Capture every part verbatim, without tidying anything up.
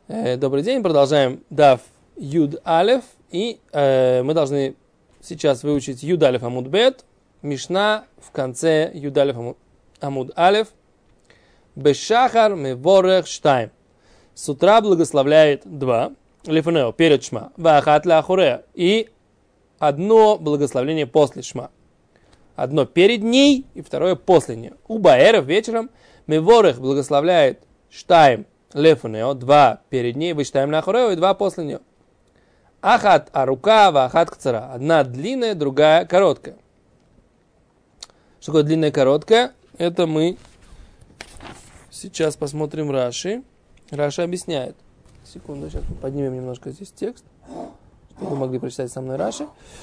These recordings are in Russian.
Э, добрый день, продолжаем Дав Юд Алеф. И э, мы должны сейчас выучить Юд Алеф Амуд Бет, Мишна в конце Юд Алеф Амуд Алеф. Бешахар меворех штайм. С утра благословляет два. Лифнео, перед шма. Вахат ляхурея. И одно благословление после шма. Одно перед ней и второе после нее. У баэров вечером меворех благословляет штайм лефнео, два перед ней, выштайм ляхурея и два после нее. Ахат арука, вахат кцара. Одна длинная, другая короткая. Что такое длинная и короткая? Это мы сейчас посмотрим Раши. Раши объясняет. Секунду, сейчас мы поднимем немножко здесь текст, чтобы вы могли прочитать со мной Раши.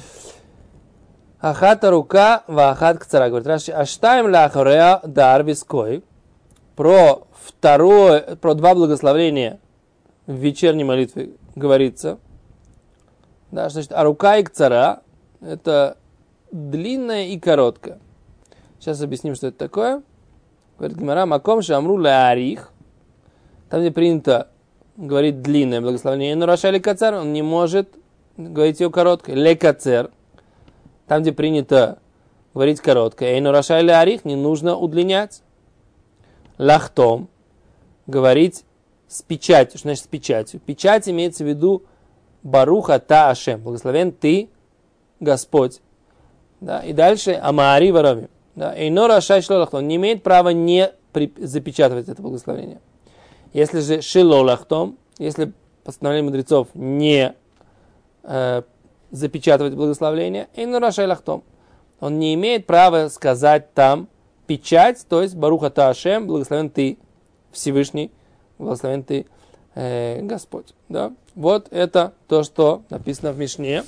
Ахат арука, вахат кцара. Говорит Раши, аштайм ляхурея дар виской. Про второе, про два благословения в вечерней молитве говорится. Да, что значит арука и кцара? Это длинная и короткая. Сейчас объясним, что это такое. Говорит Гемара, маком шамру лаарих. Там, где принято говорить длинное благословение, но рашали кацар, он не может говорить ее короткое. Ле кацер. Там, где принято говорить короткое, эйну рашали лаарих, не нужно удлинять. Лахтом. Говорить с печатью. Что значит с печатью? Печать имеется в виду Баруха та Ашем. Благословен ты, Господь. Да, и дальше Амаари варави. Да, эйно рашай шлолахтом. Он не имеет права не при, запечатывать это благословение. Если же шилолахтом, если постановление мудрецов не э, запечатывать благословение, эйно рашай лахтом. Он не имеет права сказать там печать, то есть Баруха та Ашем, благословен ты, Всевышний, благословен ты, э, Господь. Да? Вот это то, что написано в Мишне.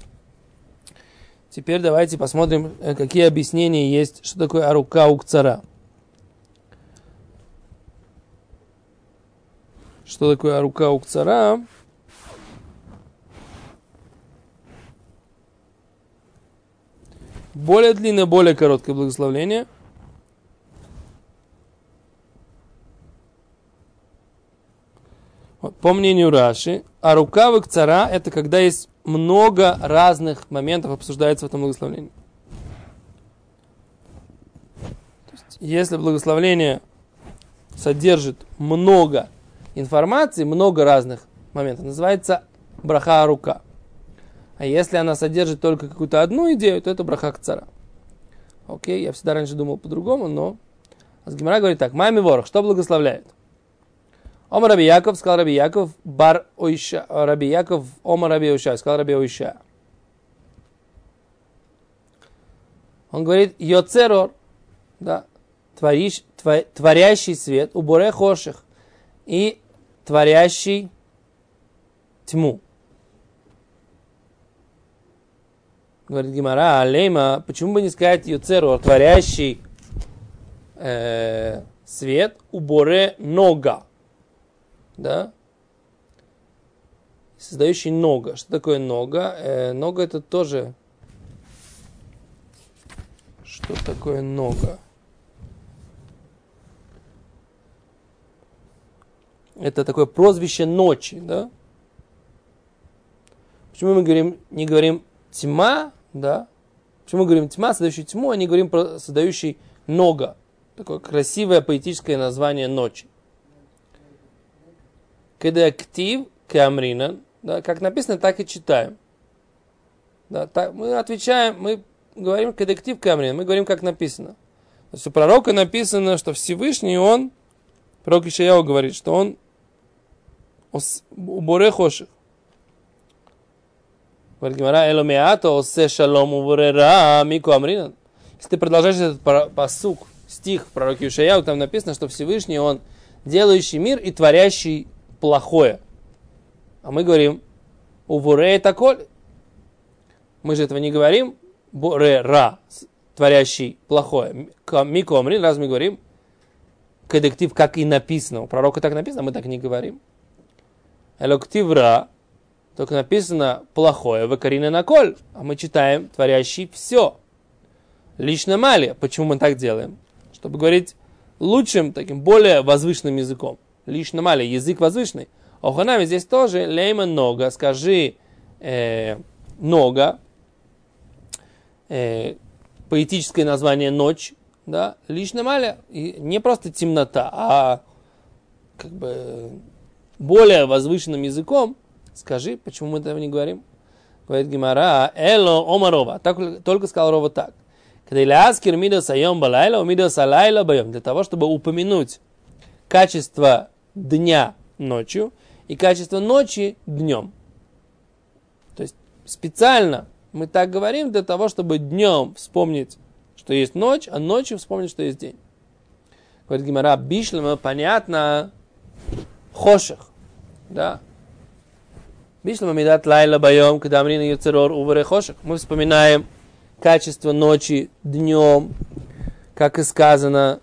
Теперь давайте посмотрим, какие объяснения есть, что такое арука у кцара. Что такое арука у кцара? Более длинное, более короткое благословление. Вот, по мнению Раши, арука у кцара это когда есть много разных моментов обсуждается в этом благословении. То есть, если благословение содержит много информации, много разных моментов, называется браха арука. А если она содержит только какую-то одну идею, то это браха кцара. Окей, я всегда раньше думал по-другому, но Гемара говорит так: мами ворох, что благословляет? Омар Раби Яков, сказал Раби Яков, бар ойша, Раби Яков, Омар Раби Ойша, сказал Раби Ойша. Он говорит, йоцерор, да, твориш, твор, творящий свет, уборе хоших, и творящий тьму. Говорит Гемара, алейма, почему бы не сказать йоцерор, творящий э, свет, уборе нога. Да? Создающий нога. Что такое нога? Э, нога это тоже... Что такое нога? Это такое прозвище ночи, да? Почему мы говорим, не говорим тьма, да? Почему мы говорим тьма, создающий тьму, а не говорим про создающий нога? Такое красивое поэтическое название ночи. Кедактив камрина, да, как написано, так и читаем. Да, так, мы отвечаем, мы говорим кедактив камрина, мы говорим, как написано. То есть у пророка написано, что Всевышний, он, пророк Ишаяу говорит, что он уборе хоших. Говорит Гемара, эломеато осе шалом уборе ра мику амрина. Если ты продолжаешь этот пасук, стих в пророке Ишаяу, там написано, что Всевышний, он делающий мир и творящий плохое. А мы говорим, увуре таколь. Мы же этого не говорим. Буре ра, творящий плохое. Мику амрин, раз мы говорим, кедектив, как и написано. У пророка так написано, а мы так не говорим. Элоктив ра, только написано плохое, векарина наколь. А мы читаем творящий все. Лично мали. Почему мы так делаем? Чтобы говорить лучшим, таким более возвышенным языком. Лично мали, язык возвышенный. Оханами здесь тоже лейма нога, скажи э, нога, э, поэтическое название ночь, да, лишь маля, и не просто темнота, а как бы более возвышенным языком, скажи, почему мы этого не говорим? Говорит Гемара, эло омарова, так, только сказал Рова так. Для того, чтобы упомянуть качество дня ночью и качество ночи днем. То есть специально мы так говорим для того, чтобы днем вспомнить, что есть ночь, а ночью вспомнить, что есть день. Говорит Гемара, бишлема, понятно, хошех, да. Бишлема мидат лайла байом, когда амрина юцерор уваре хошех. Мы вспоминаем качество ночи днем, как и сказано,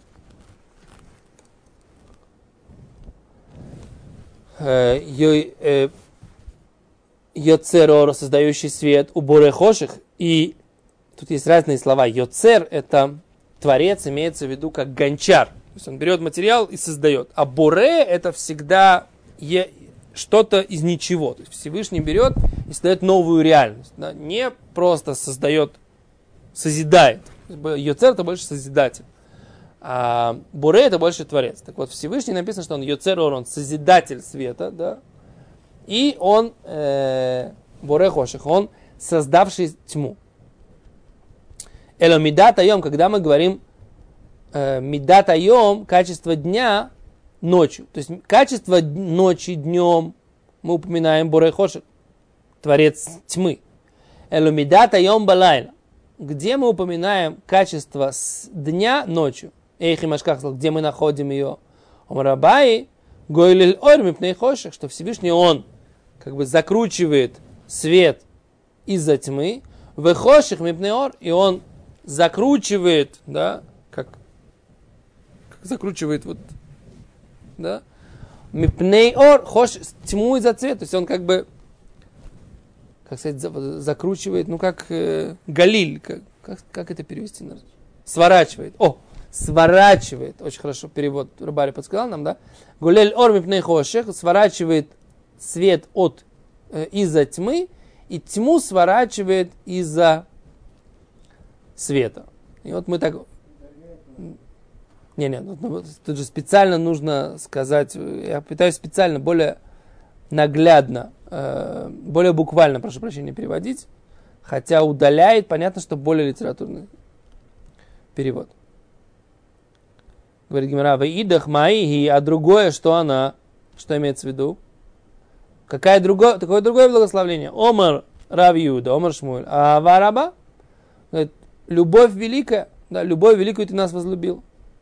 йоцерор, создающий свет, уборе хошех. И тут есть разные слова. Йоцер — это творец, имеется в виду как гончар. То есть он берет материал и создает. А боре — это всегда е- что-то из ничего. То есть Всевышний берет и создает новую реальность. Да? Не просто создает, созидает. Йоцер — это больше созидатель. А боре — это больше творец. Так вот, Всевышний написано, что он йоцерор, он созидатель света, да? И он э, боре хошех, он создавший тьму. Эло мидат айом, когда мы говорим э, мидат айом, качество дня ночью. То есть качество ночи днем мы упоминаем боре хошех, творец тьмы. Эло мидат айом балайла, где мы упоминаем качество дня ночью. Эйхи машках, где мы находим ее. Омрабай гойлель ор мипней хошех, что Всевышний он как бы закручивает свет из-за тьмы. В хошех мипней ор, и он закручивает, да, как, как закручивает вот, да, мипней ор, хош, тьму из-за цвета. То есть он как бы, как сказать, закручивает, ну как э, галиль, как, как, как это перевести? Сворачивает. О, сворачивает. Очень хорошо перевод Рабари подсказал нам, да? Гулель ор мипней хошех, сворачивает свет от, э, из-за тьмы, и тьму сворачивает из-за света. И вот мы так... Не, не, тут, тут же специально нужно сказать, я пытаюсь специально более наглядно, э, более буквально, прошу прощения, переводить, хотя удаляет, понятно, что более литературный перевод. Говорит Гемара, «Ваидах маихи», а другое, что она, что имеется в виду? Какое другое, такое другое благословление? Омар Рав Иуда, Омар Шмуэль, а Вараба? Говорит, любовь великая, да, любовь великую ты нас возлюбил.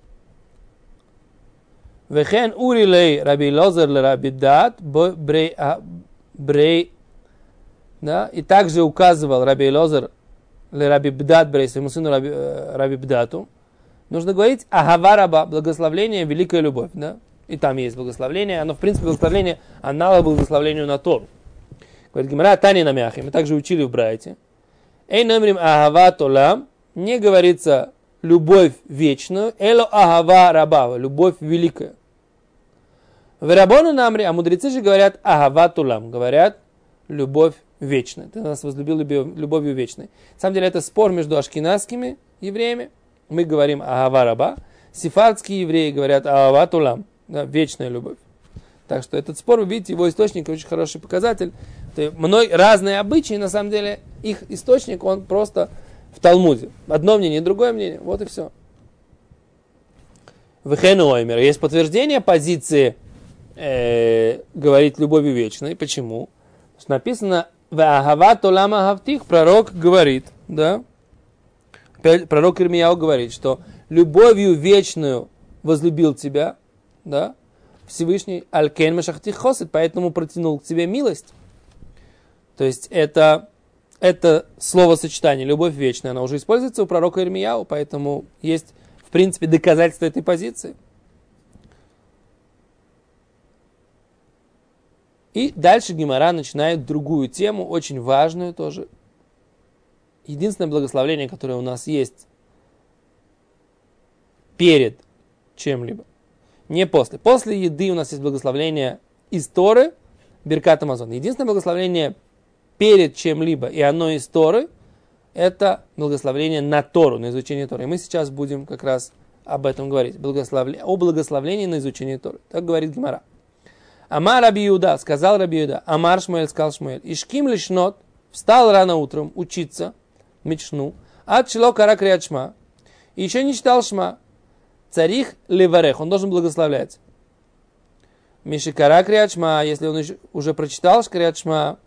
Вехен урилей Раби Лозер ле Раби Дат брей, брей, да, и также указывал Раби Лозер ле Раби Бдат брей, своему сыну Раби, Раби Бдату. Нужно говорить Ахава Раба, благословление, великая любовь, да? И там есть благословление, оно в принципе благословение, аналог благословлению на Тору. Говорит Гемара, Тани на мяхе, мы также учили в Брайте. Эй номрим Ахава Толам, не говорится любовь вечную, эло Ахава Раба, любовь великая. В Рабону намри, а мудрецы же говорят Ахава Толам, говорят любовь вечная. Ты нас возлюбил любовью вечной. На самом деле это спор между ашкеназскими евреями. Мы говорим Ахава Раба. Сефардские евреи говорят Ахава Толам. Да, вечная любовь. Так что этот спор, вы видите, его источник очень хороший показатель. Мной разные обычаи, на самом деле, их источник, он просто в Талмуде. Одно мнение, другое мнение. Вот и все. В Хенуаймер есть подтверждение позиции э, говорить любовью вечной. Почему? Потому что написано в Ахава Толам Ахавтих, пророк говорит, да? Пророк Ирмияу говорит, что любовью вечную возлюбил тебя, да, Всевышний Аль-Кен Машахтих Хосет, поэтому протянул к тебе милость. То есть это, это словосочетание «любовь вечная», оно уже используется у пророка Ирмияу, поэтому есть, в принципе, доказательство этой позиции. И дальше Гемара начинает другую тему, очень важную тоже. Единственное благословение, которое у нас есть перед чем-либо. Не после. После еды у нас есть благословление из Торы, Биркат Амазон. Единственное благословение перед чем-либо, и оно из Торы, это благословение на Тору, на изучение Торы. И мы сейчас будем как раз об этом говорить. Благословле... О благословлении на изучение Торы. Так говорит Гемара. Амар Раби Иуда, сказал Раби Иуда. Амар Шмуэль, сказал Шмуэль. Ишким лишнот, встал рано утром учиться, мичну, ад шило кара криат шма, и еще не читал шма. Царих леварех, он должен благословлять. Миши кара криат шма, если он уже прочитал криат шма,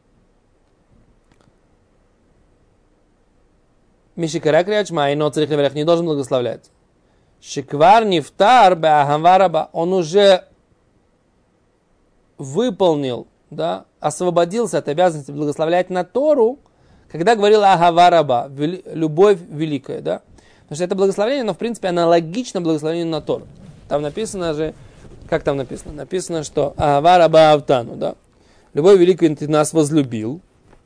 Миши кара криат шма, и но царих леварех не должен благословлять. Шиквар нифтар беахамвараба, он уже выполнил, да, освободился от обязанности благословлять на Тору, когда говорил Агавараба, любовь великая, да. Потому что это благословение, но в принципе аналогично благословению на Тору. Там написано же, как там написано? Написано, что Агавараба Автану, да. Любовь великая, ты нас возлюбил.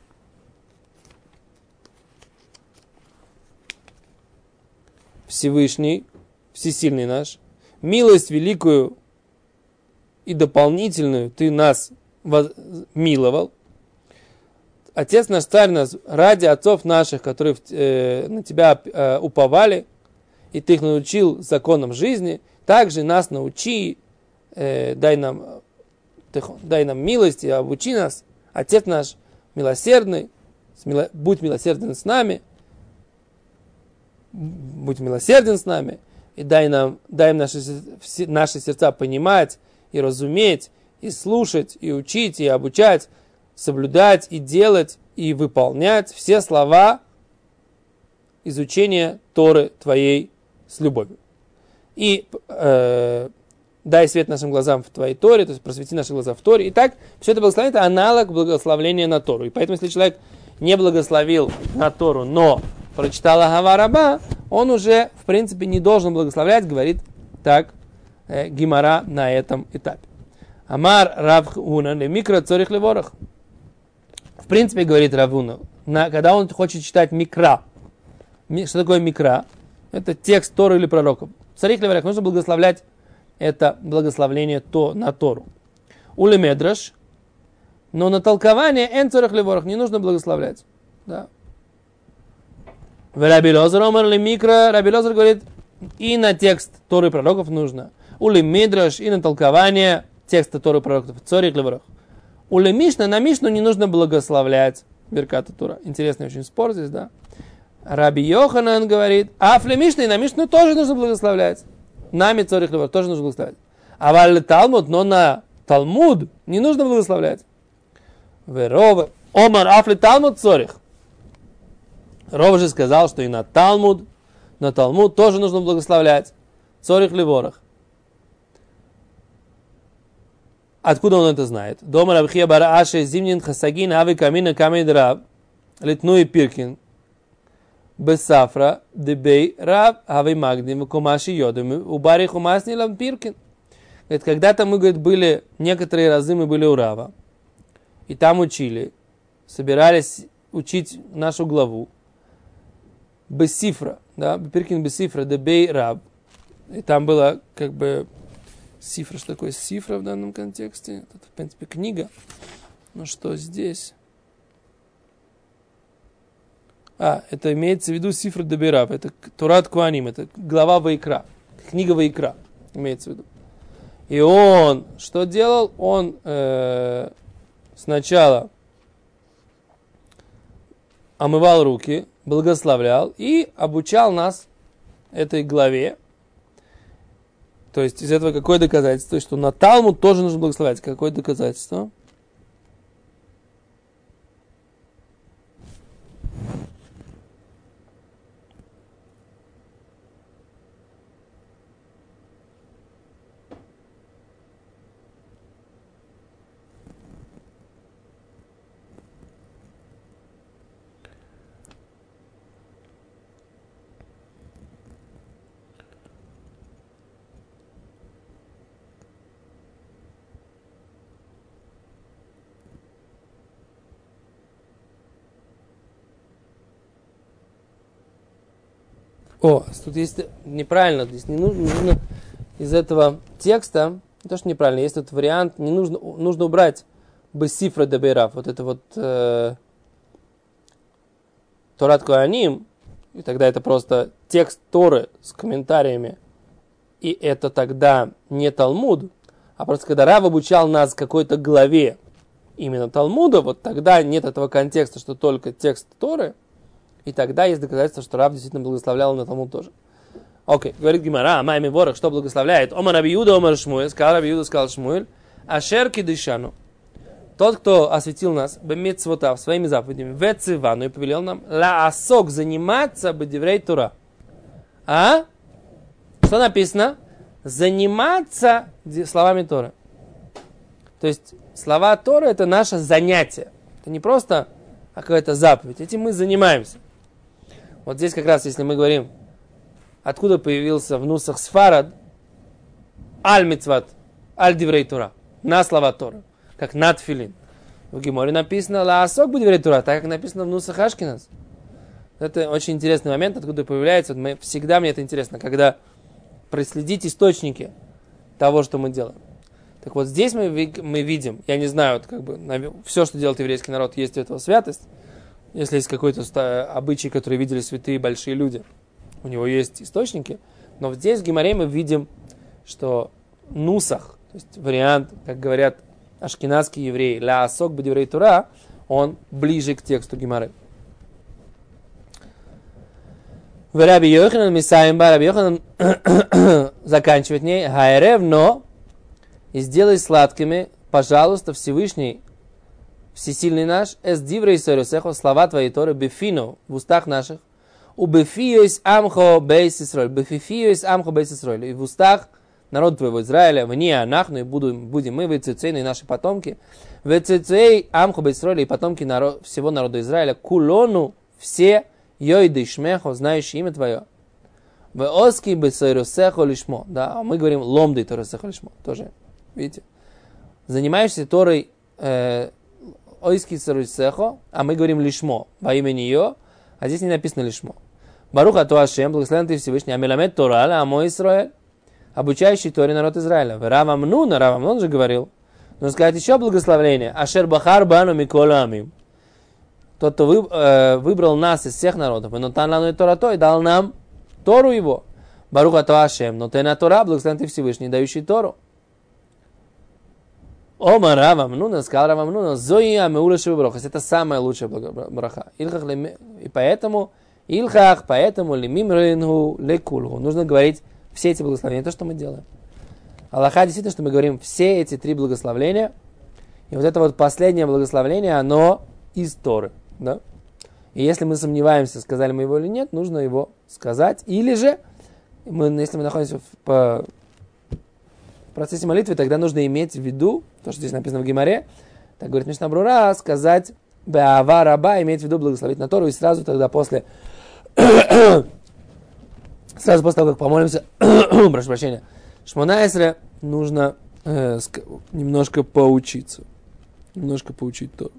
Всевышний, всесильный наш. Милость великую и дополнительную ты нас миловал. Отец наш, царь нас, ради отцов наших, которые э, на тебя э, уповали, и ты их научил законам жизни, также нас научи, э, дай, нам, дай нам милость и обучи нас. Отец наш милосердный, смило, будь милосерден с нами, будь милосерден с нами, и дай нам, дай наши, наши сердца понимать, и разуметь, и слушать, и учить, и обучать, соблюдать, и делать, и выполнять все слова изучения Торы Твоей с любовью. И э, дай свет нашим глазам в Твоей Торе, то есть просвети наши глаза в Торе. Итак, все это благословение – это аналог благословения на Тору. И поэтому, если человек не благословил на Тору, но прочитал Агава-раба, он уже, в принципе, не должен благословлять, говорит так Гемара на этом этапе. Амар Рав Хуна микро цорих леворах. В принципе, говорит Рав Хуна, когда он хочет читать микра. Что такое микра? Это текст Торы или пророков. Царих леворах нужно благословлять это благословление то, на Тору. Уле медраш, но на толкование эн цорих леворах не нужно благословлять. Да. В Раби Лозер омар ли микро, Раби Лозер говорит, и на текст Торы и пророков нужно. Ули мидраш, и на толкование текста Торы и пророков. Цорих леворах. Ули мишна, на мишну не нужно благословлять Берката Тура. Интересный очень спор здесь, да. Раби Йоханан говорит, афли мишна, и на мишну тоже нужно благословлять. Нами цорих леворах тоже нужно благословлять. А валли Талмуд, но на Талмуд не нужно благословлять. Веровы. Омар афли Талмуд цорих. Ров же сказал, что и на Талмуд, на Талмуд тоже нужно благословлять. Цорих леворах. Откуда он это знает? Дома Рабхия бара Аше зимнин хасагин ави камина камид раб литнуи пиркин бесафра дебей раб ави магдим кумаши йодами убари хумасни лам пиркин. Говорит, когда-то мы, говорит, были, некоторые разы мы были у Рава, и там учили, собирались учить нашу главу бесифра, да, пиркин бесифра дебей раб, и там было как бы сифра, что такое сифра в данном контексте? Это, в принципе, книга. Ну что здесь? А, это имеется в виду сифра дебирав. Это Турат Куаним, это глава Ваикра. Книга Ваикра имеется в виду. И он что делал? Он э, сначала омывал руки, благословлял и обучал нас этой главе. То есть из этого какое доказательство? То есть, что на Талмуд тоже нужно благословлять. Какое доказательство? О, тут есть неправильно, здесь не нужно, нужно из этого текста, не то, что неправильно, есть тут вариант, не нужно, нужно убрать Бесифра дебейрав, вот это вот э, Торат Коаним, и тогда это просто текст Торы с комментариями, и это тогда не Талмуд, а просто когда Рав обучал нас какой-то главе именно Талмуда, вот тогда нет этого контекста, что только текст Торы, и тогда есть доказательство, что Рав действительно благословлял на Талмуд тоже. Окей, говорит Гемара, Майми Ворах, что благословляет? Омар Раби Юда, Омар Шмуэль, сказал Раби Юда, сказал Шмуэль, Ашер кидышану. Тот, кто осветил нас, бемитцвотав, своими заповедями, вецивану, и повелел нам, ла асок, заниматься бедеврей Тура. А? Что написано? Заниматься словами Торы. То есть, слова Торы это наше занятие. Это не просто какая-то заповедь. Этим мы занимаемся. Вот здесь как раз, если мы говорим, откуда появился в нусах Сфарад аль-мицват, аль-диврей Тура, на слова Торы, как на тфилин. В Геморе написано ла-асок бу-диврей Тура, так как написано в нусах Ашкиназ. Это очень интересный момент, откуда появляется. Мы, всегда мне это интересно, когда проследить источники того, что мы делаем. Так вот, здесь мы, мы видим, я не знаю, вот, как бы, все, что делает еврейский народ, есть у этого святость. Если есть какой-то обычай, который видели святые большие люди, у него есть источники. Но здесь в Гемаре мы видим, что нусах, то есть вариант, как говорят ашкеназские евреи, ла асок бедеврей Тура, он ближе к тексту Гемары. В Раби Йоханан Мисаимба, Раби Йоханан заканчивает ней, хайрев, но и сделай сладкими, пожалуйста, Всевышний, всесильный наш, эс диврей сорюсехо, слова твоей Торы, бефину, в устах наших, у бефиюсь амхо бейс Исроль, бефифиюсь амхо бейс Исроль, и в устах народа твоего Израиля, вне анахну, и будем, будем мы, вецецейны, и наши потомки, вецецей амхо бейс Исроль, и потомки народ, всего народа Израиля, кулону, все, йойды шмехо, знающие имя твое, в оски бесойрусехо лишмо, да, мы говорим ломды торусехо лишмо, тоже, видите, занимаешься Торой э, ойски сорусехо, а мы говорим лишмо, во имя нее, а здесь не написано лишмо. Баруха Туашем, благословен ты Всевышний, амеламед Тора, амо Исраэль, обучающий Торе народ Израиля. Рав Амнун, Рав Амнун же говорил, нужно сказать еще благословление, ашер бахар бану микола амим. Тот, кто вы, э, выбрал нас из всех народов, и нотан лану и Тора, и дал нам Тору его. Баруха Туашем, нотена Тора, благословен ты Всевышний, дающий Тору. Ома Рав Амнун, сказал Рав Амнун, зои амеулаши брахас, это самая лучшая браха. И поэтому, илхах, поэтому лимим рейнгу лекулгу. Нужно говорить все эти благословения, то, что мы делаем. Аллаха действительно, что мы говорим все эти три благословления, и вот это вот последнее благословление, оно из Торы, да? И если мы сомневаемся, сказали мы его или нет, нужно его сказать, или же, мы, если мы находимся в, по, в процессе молитвы, тогда нужно иметь в виду, то, что здесь написано в Гемаре, так говорит Мишна Брура, сказать беава раба, иметь в виду благословить на Тору, и сразу тогда после, сразу после того, как помолимся, прошу прощения, Шмона Эсре, нужно э, ск- немножко поучиться, немножко поучить Тору.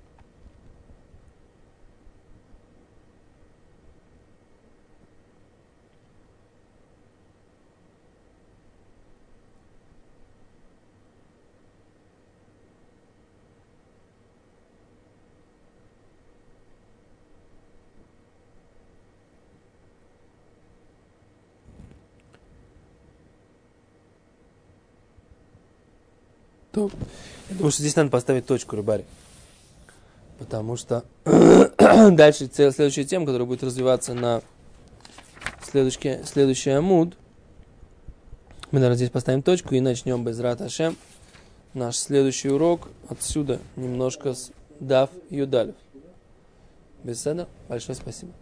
То, я думаю, что здесь надо поставить точку, рыбари. Потому что дальше следующая тема, которая будет развиваться на следующий, следующий амуд. Мы, наверное, здесь поставим точку и начнем без рат Ашем. Наш следующий урок отсюда немножко с Дав Юдалев. Беседа. Большое спасибо.